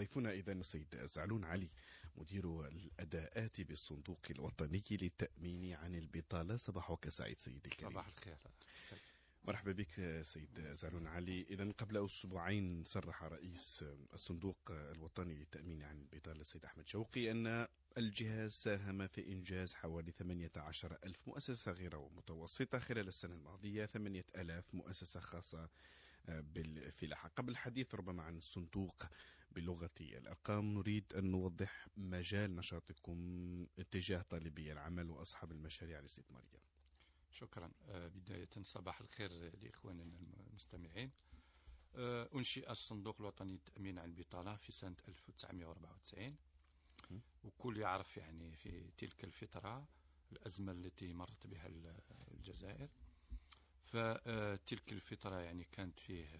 ضيفنا إذن السيد زعلون علي، مدير الأداءات بالصندوق الوطني للتأمين عن البطالة. صباحك سعيد سيدي الكريم. صباح الخير. مرحبا بك سيد زعلون علي. إذن قبل أسبوعين صرح رئيس الصندوق الوطني للتأمين عن البطالة السيد أحمد شوقي أن الجهاز ساهم في إنجاز حوالي 18,000 مؤسسة صغيرة ومتوسطة خلال السنة الماضية، 8,000 مؤسسة خاصة بالفلاحة. قبل الحديث ربما عن الصندوق بلغة الأرقام، نريد أن نوضح مجال نشاطكم اتجاه طالبي العمل وأصحاب المشاريع الاستثمارية. شكرا. بداية صباح الخير لإخواننا المستمعين. أنشئ الصندوق الوطني للتأمين عن البطالة في سنة 1994، وكل يعرف يعني في تلك الفترة الأزمة التي مرت بها الجزائر. فتلك الفترة يعني كانت فيه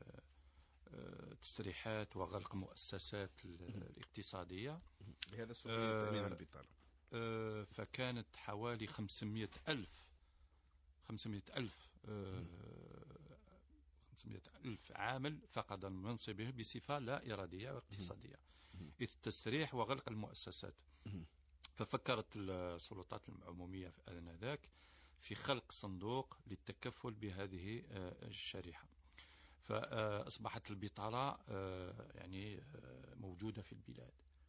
تسريحات وغلق مؤسسات الاقتصادية بهذا الصندوق للتأمين عن البطالة. فكانت حوالي 500 ألف عامل فقد منصبه بصفة لا إرادية واقتصادية، إذ التسريح وغلق المؤسسات. ففكرت السلطات العمومية في آنذاك في خلق صندوق للتكفل بهذه الشريحة. فأصبحت البطالة يعني موجودة في البلاد.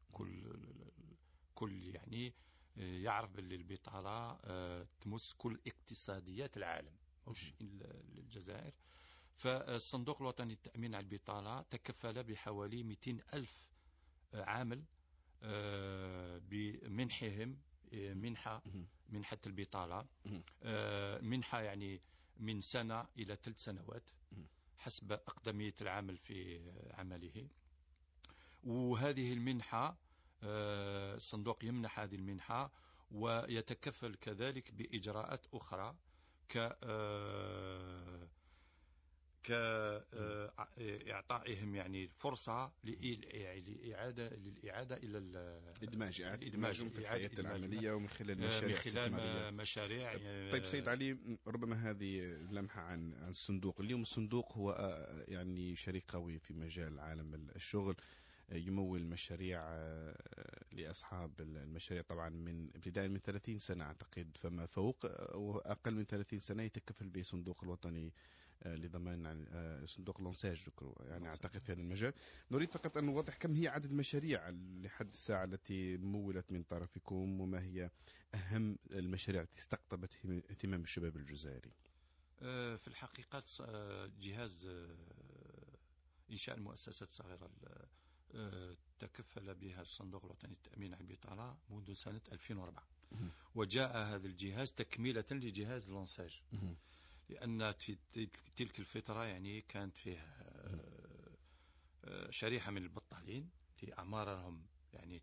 كل يعني يعرف باللي البطالة تمس كل اقتصاديات العالم مش الجزائر. فالصندوق الوطني للتأمين على البطالة تكفل بحوالي 200 ألف عامل بمنحهم منحة البطالة. منحة يعني من سنة إلى 3 سنوات حسب أقدمية العامل في عمله. وهذه المنحة الصندوق يمنح هذه المنحة ويتكفل كذلك بإجراءات أخرى كإعطائهم يعني فرصة للإعادة إلى إدماجهم في الحياة العملية ومن خلال مشاريع. طيب سيد علي، ربما هذه لمحة عن الصندوق. اليوم الصندوق هو يعني شريك قوي في مجال عالم الشغل، يمول مشاريع لأصحاب المشاريع طبعا من ابتداء من 30 سنة أعتقد فما فوق، وأقل من 30 سنة يتكفل به الصندوق الوطني لضمان صندوق لونساج يعني أعتقد في هذا المجال. نريد فقط أن نوضح كم هي عدد المشاريع لحد الساعة التي مولت من طرفكم، وما هي أهم المشاريع التي استقطبت اهتمام الشباب الجزائري. في الحقيقة جهاز إنشاء المؤسسات الصغيرة تكفل بها الصندوق الوطني للتأمين على البطالة منذ سنة 2004، وجاء هذا الجهاز تكملة لجهاز لونساج، لأن في تلك الفترة يعني كانت فيه شريحة من البطالين في أعمارهم يعني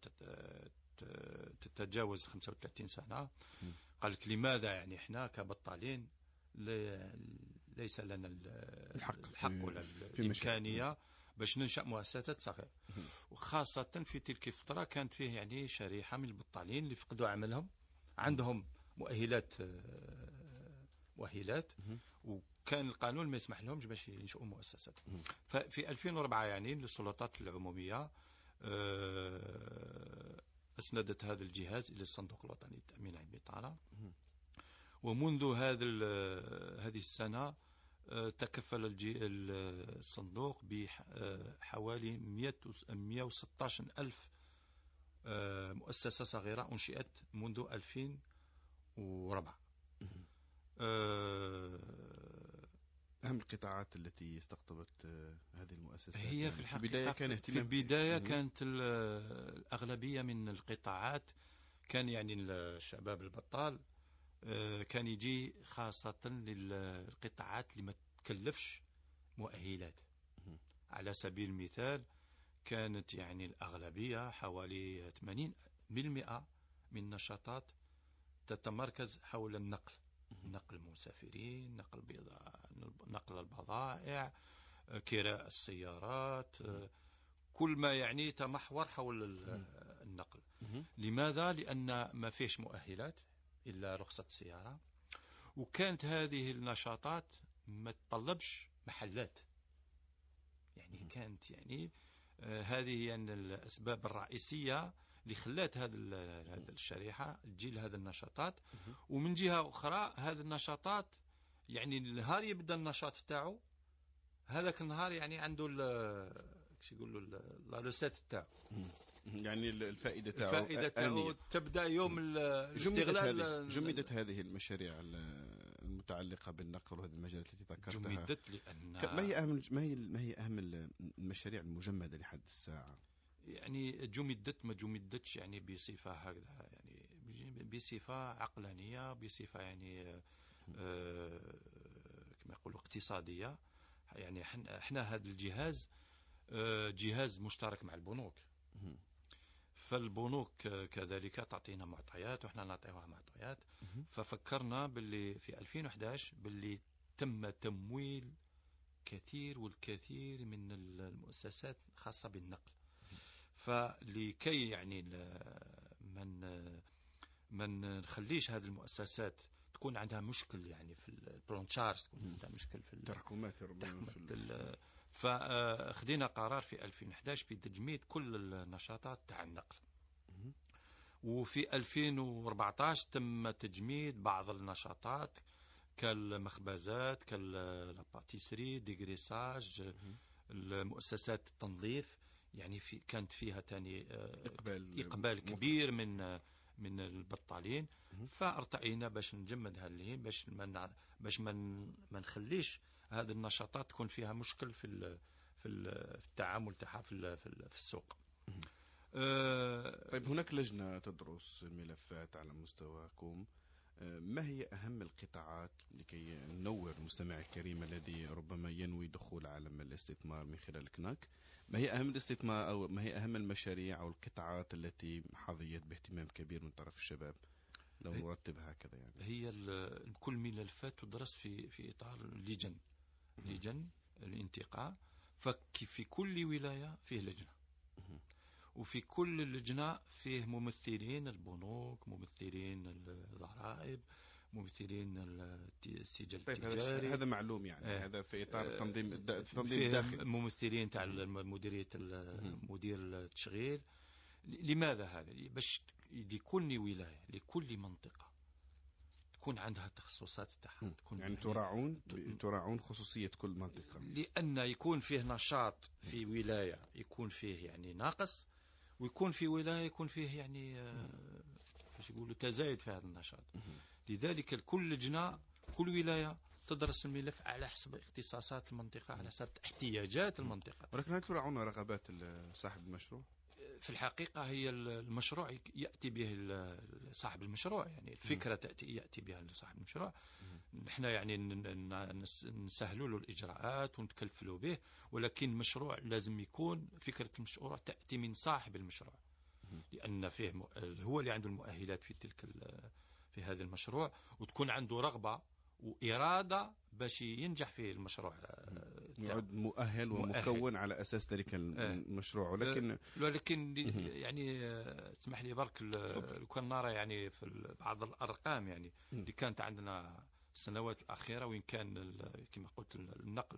تتجاوز 35 سنة. قال لك لماذا يعني إحنا كبطالين ليس لنا الحق ولا الإمكانية باش ننشأ مؤسسات صغيرة، وخاصة في تلك الفترة كانت فيه يعني شريحة من البطالين اللي فقدوا عملهم، عندهم مؤهلات وكان القانون ما يسمح لهمش باش ينشئوا مؤسسات. ففي 2004 يعني السلطات العمومية أسندت هذا الجهاز إلى الصندوق الوطني للتأمين على البطالة، ومنذ هذه السنة تكفل الصندوق بحوالي 116 ألف مؤسسة صغيرة أنشئت منذ 2004. أهم القطاعات التي استقطبت هذه المؤسسات هي في الحقيقة في البداية كانت الأغلبية من القطاعات كان يعني الشباب البطال كان يجي خاصة للقطاعات اللي ما تكلفش مؤهلات. على سبيل المثال كانت يعني الأغلبية حوالي 80% من النشاطات تتمركز حول النقل المسافرين، نقل البضائع، كراء السيارات، كل ما يعني تمحور حول النقل. لماذا؟ لأن ما فيش مؤهلات إلا رخصة السيارة، وكانت هذه النشاطات ما تطلبش محلات، يعني كانت يعني هذه هي يعني الأسباب الرئيسية اللي خلات هذه الشريحة تجي لهذه النشاطات. ومن جهة أخرى هذه النشاطات يعني النهار يبدأ النشاط تاعو هذاك النهار يعني عنده كش يقولوا لا روسيت تاعو، يعني الفائدة تاعو تبدأ يوم الاستغلال. جمدت هذه المشاريع المتعلقة بالنقل وهذه المجالات التي ذكرتها. جمدت لأن ما هي أهم المشاريع المجمدة لحد الساعة؟ يعني جمدت ما جمدتش يعني بصفة هكذا، يعني بصفة عقلانية، بصفة يعني كما يقولوا اقتصادية. يعني احنا هذا الجهاز جهاز مشترك مع البنوك، فالبنوك كذلك تعطينا معطيات وإحنا نعطيها معطيات. ففكرنا باللي في 2011 باللي تم تمويل كثير والكثير من المؤسسات الخاصة بالنقل. فلكي يعني من نخليش هذه المؤسسات تكون عندها مشكل يعني في البرونشارج، تكون عندها مشكل في التراكمات. فخدينا قرار في 2011 بتجميد كل النشاطات تاع النقل. وفي 2014 تم تجميد بعض النشاطات كالمخبزات، كالباتيسري، ديغريساج، المؤسسات التنظيف. يعني كانت فيها تاني إقبال كبير من البطالين. فارتئينا باش نجمد هذه باش ما نخليش هذه النشاطات تكون فيها مشكل في التعامل تاعها في السوق. طيب هناك لجنة تدرس الملفات على مستواكم. ما هي أهم القطاعات لكي ننور المستمع الكريم الذي ربما ينوي دخول عالم الاستثمار من خلال كناك؟ ما هي أهم الاستثمار أو ما هي أهم المشاريع أو القطاعات التي حظيت باهتمام كبير من طرف الشباب لو نرتب هكذا؟ يعني هي كل ملفات تدرس في إطار لجن الانتقاء. ففي كل ولاية فيه لجنة، وفي كل لجنة فيه ممثلين البنوك، ممثلين الضرائب، ممثلين السجل التجاري. هذا معلوم يعني هذا في إطار التنظيم الداخلي. ممثلين تاع مديرية مدير التشغيل. لماذا هذا؟ باش لكل ولاية لكل منطقة تكون عندها تخصصات تاعها. يعني تراعون خصوصية كل منطقة، لأن يكون فيه نشاط في ولاية يكون فيه يعني ناقص، ويكون في ولاية يكون فيه يعني باش يقولوا تزايد في هذا النشاط. لذلك كل لجنة كل ولاية تدرس الملف على حسب اختصاصات المنطقة، على حسب احتياجات المنطقة. ولكن هل تراعون رغبات صاحب المشروع؟ في الحقيقة هي المشروع يأتي به صاحب المشروع، يعني الفكرة يأتي بها صاحب المشروع. نحن يعني نسهلوا له الإجراءات ونتكلفلوا به، ولكن مشروع لازم يكون فكرة المشروع تأتي من صاحب المشروع، لأن فيه هو اللي عنده المؤهلات في هذا المشروع، وتكون عنده رغبة وإرادة باش ينجح في المشروع. يعد مؤهل ومكون على أساس ذلك المشروع. ولكن يعني اسمح لي برك لو كان نرى يعني في بعض الأرقام يعني اللي كانت عندنا في السنوات الأخيرة، وإن كان كما قلت النقل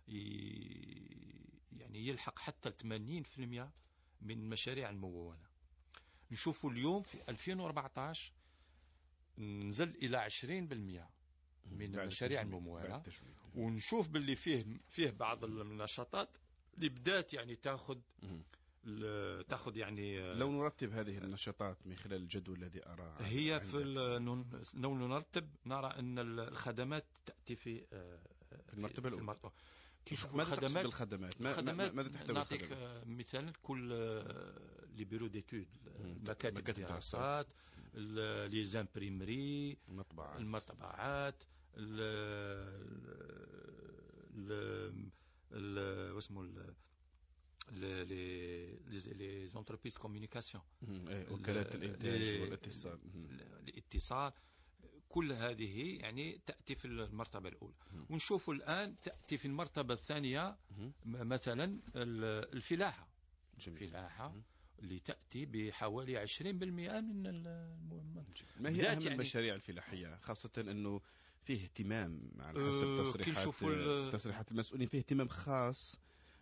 يعني يلحق حتى 80% من المشاريع الممولة. نشوفوا اليوم في 2014 نزل إلى 20% من المشاريع الممولة، ونشوف باللي فيه بعض النشاطات اللي بدات يعني تاخذ يعني. لو نرتب هذه النشاطات من خلال الجدول الذي أراه هي لو نرتب نرى أن الخدمات تأتي في المرتبة الأولى. ماذا تقصد بالخدمات؟ ماذا تحتوي؟ نعطيك مثال. كل لي بيرو ديتود، مكاتب الدراسات، لي زامبريمري، المطبعات، واسمه لي زونتربريز كوميونيكاسيون، وكالات الإنتاج والاتصال، الاتصال. كل هذه يعني تأتي في المرتبة الأولى. ونشوف الآن تأتي في المرتبة الثانية مثلا الفلاحة. الفلاحة اللي تأتي بحوالي 20% من ما هي أهم المشاريع الفلاحية، خاصة أنه فيه اهتمام على حسب تصريحات المسؤولين، فيه اهتمام خاص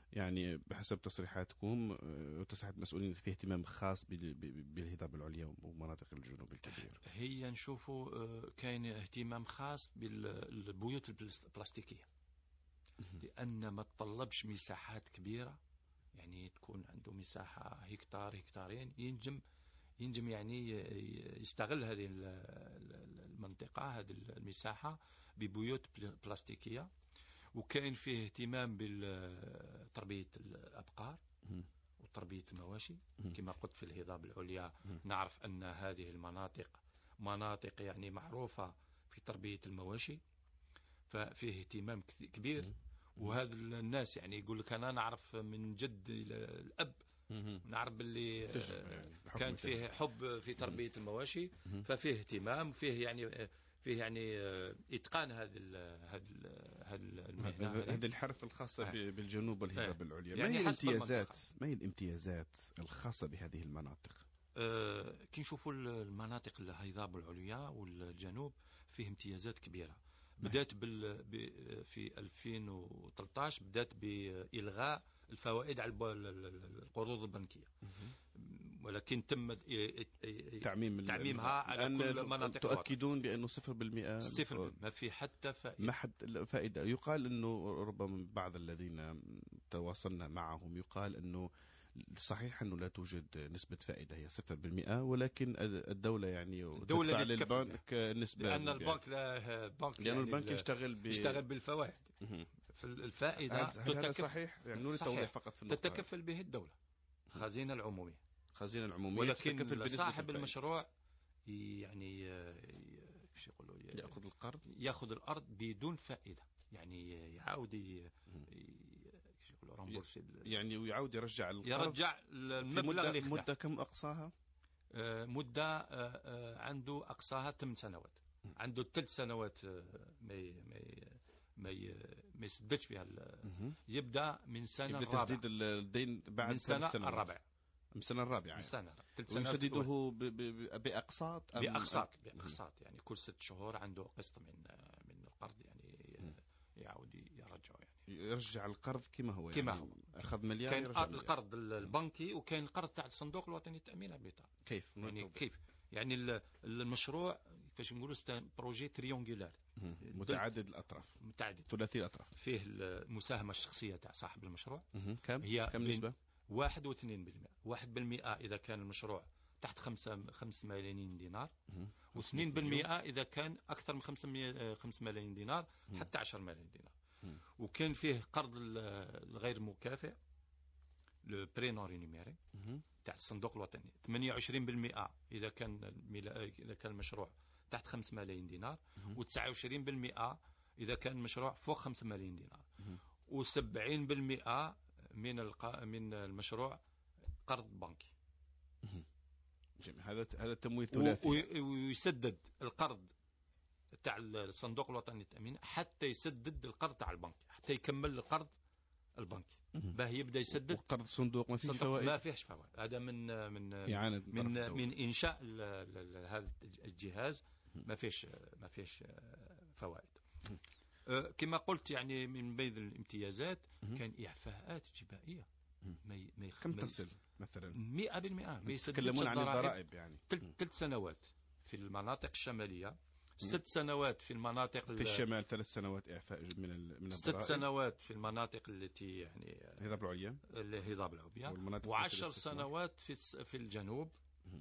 يعني بحسب تصريحاتكم وتصريحات مسؤولين في اهتمام خاص بالهضاب العليا ومناطق الجنوب الكبير. هي نشوفوا كاين اهتمام خاص بالبيوت البلاستيكية، لأن ما تطلبش مساحات كبيرة، يعني تكون عنده مساحة هكتار هكتارين، ينجم يعني يستغل هذه المنطقة، هذه المساحة ببيوت بلاستيكية. وكاين فيه اهتمام بتربية الأبقار وتربية المواشي كما قلت في الهضاب العليا. نعرف أن هذه المناطق مناطق يعني معروفة في تربية المواشي، ففيه اهتمام كبير. وهذا الناس يعني يقول لك أنا نعرف من جد إلى الأب، نعرف باللي كان فيه حب في تربية المواشي، ففيه اهتمام، فيه يعني إتقان هذه المهنة، هذه الحرف الخاصة بالجنوب والهضاب العليا. يعني ما هي الامتيازات الخاصة بهذه المناطق؟ كي نشوفوا المناطق الهضاب العليا والجنوب فيه امتيازات كبيرة. بدأت في 2013 بدأت بإلغاء الفوائد على القروض البنكية، ولكن تم تعميمها على كل مناطق. تؤكدون بأنه 0%؟ 0%، ما في حتى فائدة. ما حد فائدة. يقال أنه ربما بعض الذين تواصلنا معهم يقال أنه صحيح أنه لا توجد نسبة فائدة هي 0%، ولكن الدولة يعني تدفع للبنك نسبة، لأن البنك لا بنك، لأن البنك يشتغل بالفوائد. في الفائدة هذا صحيح؟ يعني نريد توضيح فقط في النقطة. تتكفل به الدولة، خزينة العمومية، ولكن صاحب المشروع يعني يأخذ الأرض بدون فائدة، يعني يعاود يعني ويعاود يرجع المبلغ اللي مدة كم أقصاها؟ مدة عنده أقصاها 8 سنوات. عنده 3 سنوات ما يسددش فيها. يبدأ من سنة الرابعة، تسديد الدين بعد من سنة الرابعة، من السنة الرابعة من سنة ويسدده بأقساط بأقساط يعني كل 6 شهور عنده قسط من القرض، يعني يعاود يرجعه، يعني يرجع القرض كما هو. كما يعني هو أخذ مليار كاين القرض البنكي، وكاين القرض تاع الصندوق الوطني للتأمين على البطالة. كيف يعني المشروع كيفاش نقولوا بروجي تريونغولار، متعدد الأطراف، ثلاثي الأطراف. فيه المساهمة الشخصية تاع صاحب المشروع. كم نسبة؟ 1 و 2%. 1% إذا كان المشروع تحت 5 ملايين دينار، و2% إذا كان أكثر من 5 ملايين دينار حتى 10 ملايين دينار. وكان فيه قرض الغير مكافئ، لو بري نون رينيميري تاع الصندوق الوطني، 28% إذا كان المشروع تحت 5 ملايين دينار، و29% إذا كان المشروع فوق 5 ملايين دينار، و70% من المشروع قرض بنكي. هذا تمويل ثلاثي. ويسدد القرض تاع الصندوق الوطني للتأمين حتى يسدد القرض تاع البنك، حتى يكمل القرض البنكي باه يبدا يسدد. وقرض الصندوق ما فيش فوائد؟ ما فيهش فوائد. هذا من انشاء هذا الجهاز ما فيش فوائد. كما قلت يعني من بين الامتيازات كان إعفاءات جبائية. كم تصل مثلا؟ 100%. ما يتكلمون عن الضرائب يعني 3 سنوات في المناطق الشمالية، 6 سنوات في المناطق في الشمال، 3 سنوات إعفاء من الضرائب، 6 سنوات في المناطق التي يعني الهضاب العليا، و10 سنوات في الجنوب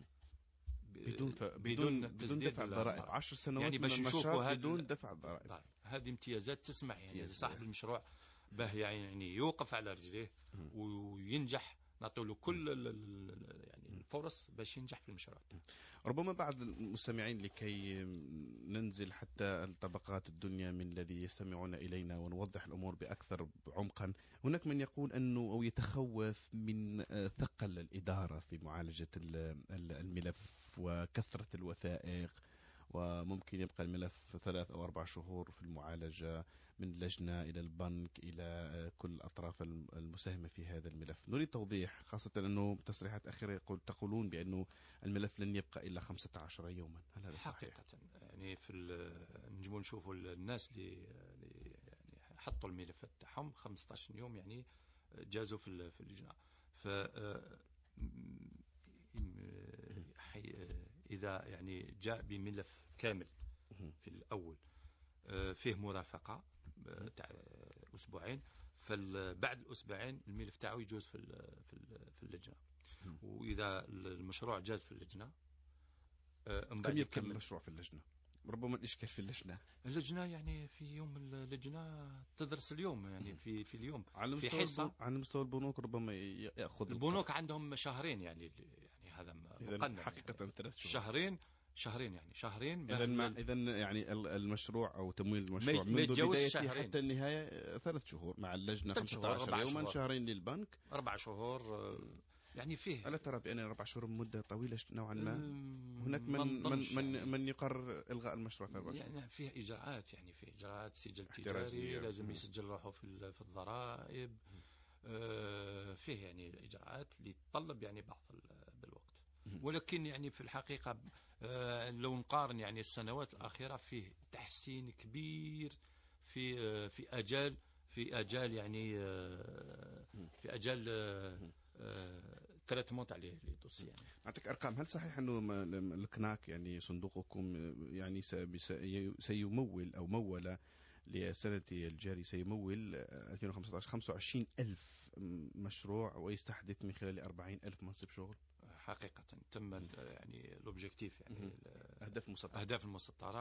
بدون دفع الضرائب. 10 سنوات يعني باش نشاط بدون دفع الضرائب. هذه امتيازات تسمح يعني لصاحب المشروع باه يعني يوقف على رجليه وينجح، نعطوا له كل يعني الفرص باش ينجح في المشروع. ربما بعض المستمعين لكي ننزل حتى الطبقات الدنيا من الذي يستمعون إلينا ونوضح الأمور بأكثر عمقا، هناك من يقول أنه أو يتخوف من ثقل الإدارة في معالجة الملف وكثرة الوثائق، وممكن يبقى الملف 3 أو 4 شهور في المعالجة من لجنة إلى البنك إلى كل الأطراف المساهمة في هذا الملف. نريد توضيح، خاصة أنه تصريحات أخيرة تقولون بأنه الملف لن يبقى إلا 15 يوما. هل هذا صحيح؟ حقيقة يعني نجمو نشوفوا الناس اللي يعني حطوا الملفات تاعهم 15 يوم، يعني جازوا في اللجنة. ف إذا يعني جاء بملف كامل في الأول فيه مرافقة تاع أسبوعين، فبعد الأسبوعين الملف تاعو يجوز في اللجنة. وإذا المشروع جاز في اللجنة كم يبقى المشروع في اللجنة؟ ربما الإشكال في اللجنة يعني في يوم اللجنة تدرس اليوم، يعني في اليوم في حصة. على مستوى البنوك ربما يأخذ البنوك عندهم شهرين، يعني هذا مقنن حقيقة يعني 3 شهور. شهرين يعني شهرين. إذا يعني المشروع أو تمويل المشروع منذ بدايته حتى النهاية 3 شهور مع اللجنة، 15 يوما، شهرين للبنك، 4 شهور. يعني فيه، ألا ترى بأن 4 شهور مدة طويلة نوعا ما؟ هناك من يقرر إلغاء المشروع في 4 شهور. يعني فيه إجراءات، يعني فيه إجراءات سجل تجاري، لازم يسجل روحه في الضرائب. فيه يعني إجراءات اللي تطلب يعني بعض بالوقت. ولكن يعني في الحقيقة لو نقارن يعني السنوات الأخيرة فيه تحسين كبير في أجال يعني في أجال تريتمون تاع لي دوسي. يعني نعطيك أرقام. هل صحيح أنه الكناك يعني صندوقكم يعني سيمول أو مول لسنة الجاري، سيمول 2015 25,000 مشروع ويستحدث من خلال 40,000 منصب شغل؟ حقيقة تم يعني الأوبجيكتيف، يعني أهداف المسطرة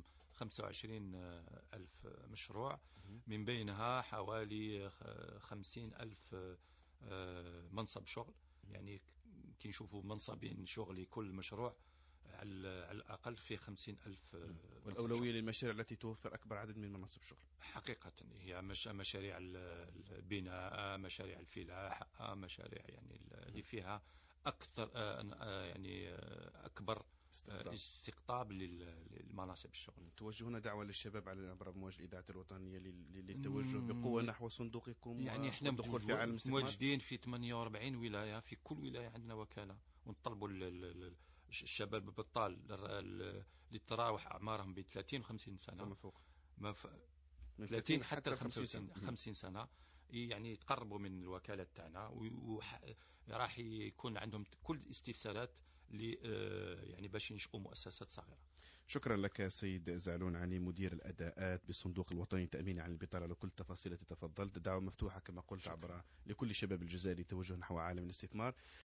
25,000 مشروع، من بينها حوالي 50,000 منصب شغل. يعني كي نشوفوا منصبين شغل لكل مشروع على الأقل في 50,000. والأولوية للمشاريع التي توفر أكبر عدد من مناصب الشغل. حقيقة هي مشاريع البناء، مشاريع الفلاح، مشاريع يعني اللي فيها أكثر يعني أكبر استقطاب للمناصب الشغل. توجهون دعوة للشباب على عبر أمواج الإذاعة الوطنية للتوجه بقوة نحو صندوقكم، يعني احنا والدخول في عالم الاستثمار. موجودين في 48 ولاية، في كل ولاية عندنا وكالة، ونطلبوا الشباب البطال اللي تراوح أعمارهم ب 30 و 50 سنة فما فوق، من 30 حتى 50 سنة، يعني يتقربوا من الوكالة تاعنا، وراح يكون عندهم كل الاستفسارات يعني باش ينشئوا مؤسسات صغيرة. شكرا لك سيد زعلون عني، مدير الأداءات بالصندوق الوطني التأميني عن البطالة، على كل التفاصيل التي تفضلت. الدعوة مفتوحة كما قلت عبر لكل شباب الجزائر توجه نحو عالم الاستثمار.